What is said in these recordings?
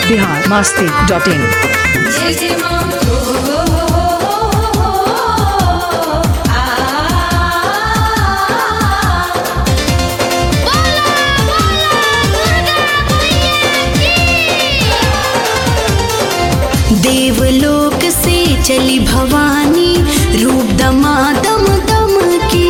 biharmasti.in जय जय माँ देवलोक से चली भवानी रूप दमादम दम की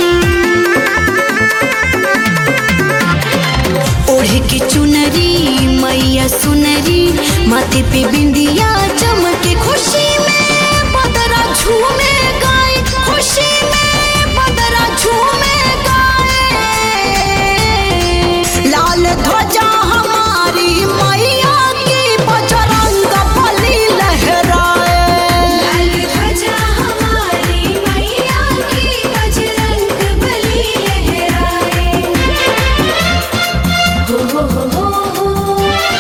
ओढ़ के चुनरी मैया सुनरी माथे पे बिंदिया चमके खुशी में बदरा झूमे गाए खुशी में बदरा झूमे गाए लाल ध्वजा हमारी मैया की बजरंग बली लहराए लाल ध्वजा हमारी मैया की बजरंग बली लहराए हो हो हो हो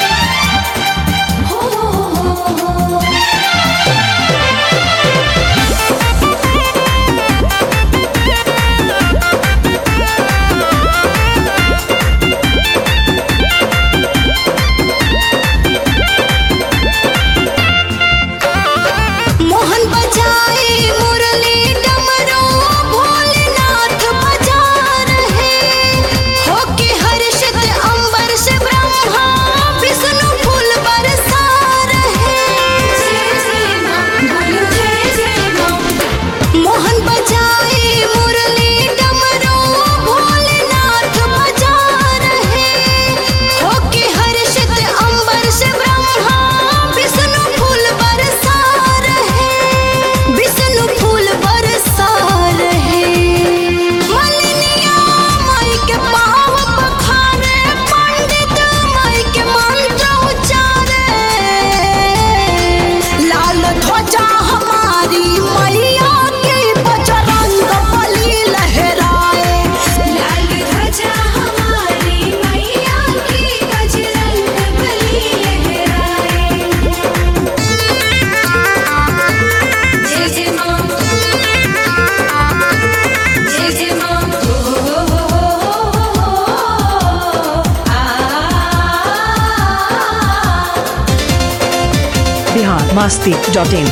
हो हो हो मोहन बजाए मुरली डमरू भोलेनाथ बजा रहे होके हर्षित अंबर से ब्रह्मा विष्णु फूल बरसा रहे जय जय माँ बोलो जय जय माँ मोहन बजाए मुरली डमरू भोलेनाथ बजा रहे होके हर्षित अंबर से ब्रह्मा विष्णु फूल बरसा रहे विष्णु फूल बरसा रहे मलिनिया माई के पाँव पखारे पंडित माई के मंत्र उच्चारे लाल ध्वजा हमारी मैया की बजरंग बली लहराए लाल ध्वजा हमारी मैया की बजरंग बली लहराए जय जय माँ जय जय माँ biharmasti.in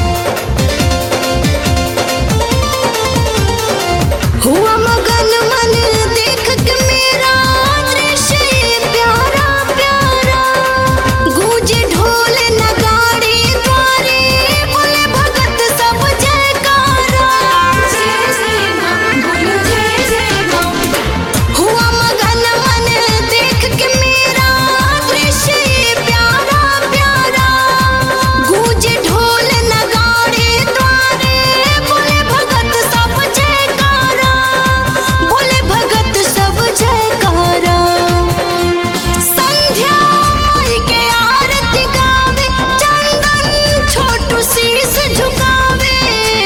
हुआ मगन मन देख के मेरा दृश्य प्यारा प्यारा गूंजे ढोल नगाड़े द्वारे बोले भगत सब जयकारा जय जय माँ बोलो जय जय माँ हुआ मगन मन देख के मेरा दृश्य प्यारा प्यारा गूंजे ढोल नगाड़े द्वारे बोले भगत सब जयकारा बोले भगत सब जयकारा संध्या माई के आरती गावे चंदन छोटू शीस झुकावे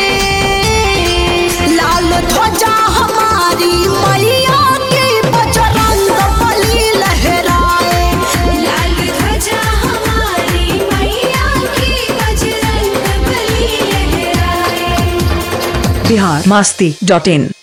लाल ध्वजा हमारी मैया की बजरंग बली लहराए लाल ध्वजा हमारी मैया की बजरंग बली लहराए biharmasti.in